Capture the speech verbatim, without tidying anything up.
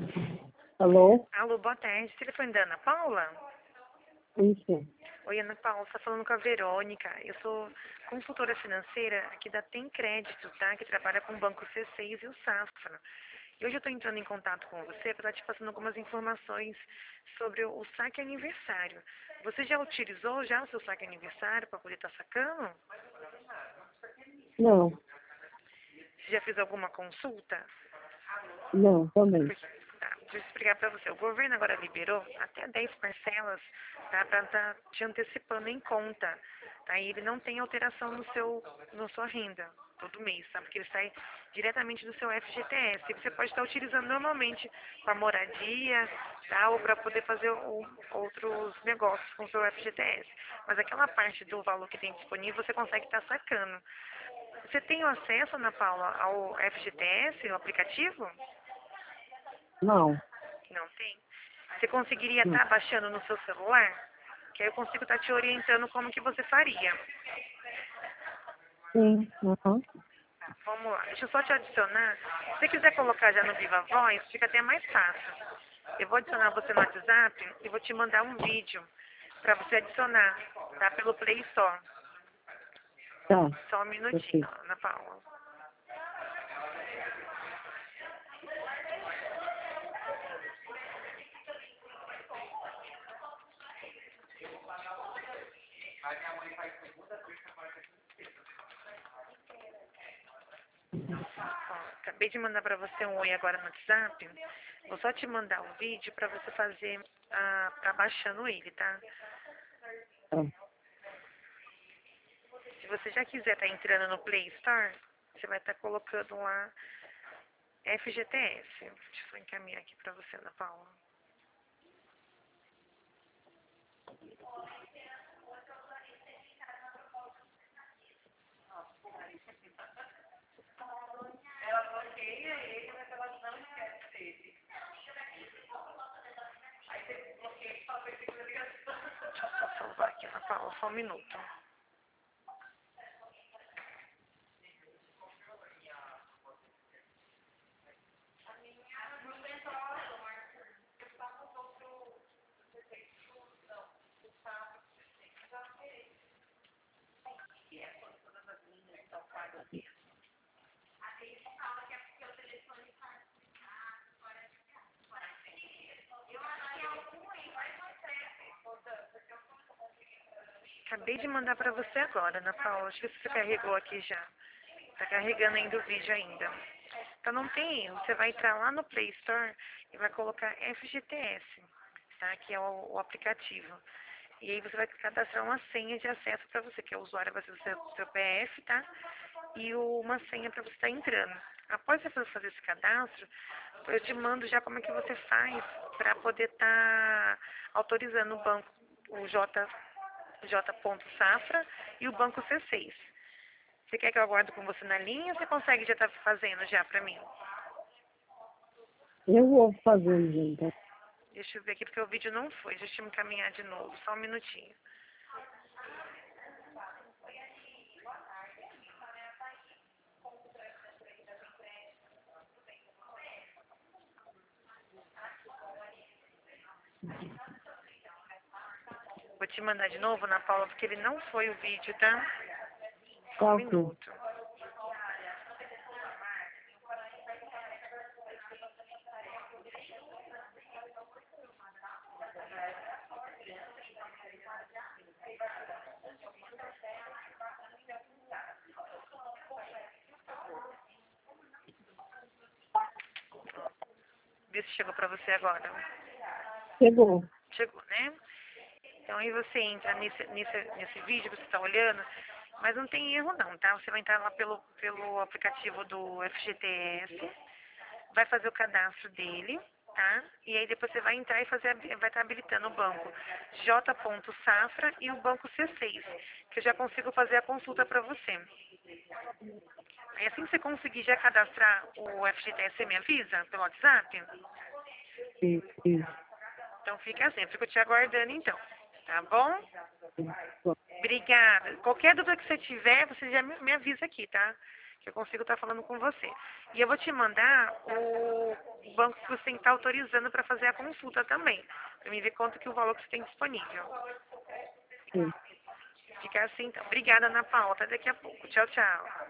Alô? Alô, boa tarde. Telefone da Ana Paula? Isso. Oi, Ana Paula, você tá falando com a Verônica. Eu sou consultora financeira aqui da Tem Crédito, tá? Que trabalha com o Banco C seis e o Safra. E hoje eu estou entrando em contato com você para estar te passando algumas informações sobre o saque aniversário. Você já utilizou já o seu saque aniversário para poder estar sacando? Não, Você já fez alguma consulta? não, também. Tá, deixa eu explicar para você. O governo agora liberou até dez parcelas, tá, para estar te antecipando em conta. Tá? E ele não tem alteração no seu, na sua renda todo mês, tá? Porque ele sai diretamente do seu F G T S. E você pode estar utilizando normalmente para moradia, tá? Ou para poder fazer o, outros negócios com o seu F G T S. Mas aquela parte do valor que tem disponível, você consegue estar sacando. Você tem o acesso, Ana Paula, ao F G T S, o aplicativo? Não. Não tem? Você conseguiria Não. estar baixando no seu celular? Que aí eu consigo estar te orientando como que você faria. Sim. Uhum. Vamos lá, deixa eu só te adicionar. Se você quiser colocar já no Viva Voz, fica até mais fácil. Eu vou adicionar você no WhatsApp e vou te mandar um vídeo para você adicionar, tá? Pelo Play Store. Tá. Só um minutinho, Perfeito. Ana Paula. Ó, acabei de mandar para você um oi agora no WhatsApp. Vou só te mandar o vídeo para você fazer, ah, tá baixando ele, tá? Tá. Se você já quiser estar entrando no Play Store, você vai estar colocando lá F G T S. Deixa eu só encaminhar aqui para você, Ana Paula. Deixa eu só salvar aqui, Ana Paula, só um minuto. Acabei de mandar para você agora, Ana Paula. Acho que você carregou aqui já. Tá carregando ainda o vídeo ainda. Então não tem erro. Você vai entrar lá no Play Store e vai colocar F G T S, tá? Que é o, o aplicativo. E aí você vai cadastrar uma senha de acesso para você, que é o usuário vai ser o seu, seu P F, tá? E o- uma senha para você estar entrando. Após você fazer esse cadastro, eu te mando já como é que você faz para poder estar autorizando o banco, o J, J.Safra e o banco C seis. Você quer que eu aguarde com você na linha ou você consegue já estar fazendo já para mim? Eu vou fazendo, então. Deixa eu ver aqui porque o vídeo não foi. Deixa eu me encaminhar de novo, só um minutinho. Vou te mandar de novo, Ana Paula, porque ele não foi o vídeo, tá? Só um Tá, ok. minuto. Vê se chegou pra você agora. Chegou. Chegou, né? Então aí você entra nesse, nesse, nesse vídeo, você está olhando, mas não tem erro não, tá? Você vai entrar lá pelo, pelo aplicativo do F G T S, vai fazer o cadastro dele, tá? E aí depois você vai entrar e fazer, vai estar habilitando o banco J.Safra e o banco C seis, que eu já consigo fazer a consulta para você. Aí assim que você conseguir já cadastrar o F G T S, você me avisa pelo WhatsApp? Isso, isso. Então fica assim, eu fico te aguardando então, tá bom? Isso. Obrigada. Qualquer dúvida que você tiver, você já me me avisa aqui, tá? que eu consigo estar falando com você. E eu vou te mandar o banco que você tem que estar autorizando para fazer a consulta também, para me ver quanto que o valor que você tem disponível. sim. Fica assim, então. Obrigada, Ana Paula. Até daqui a pouco. Tchau, tchau.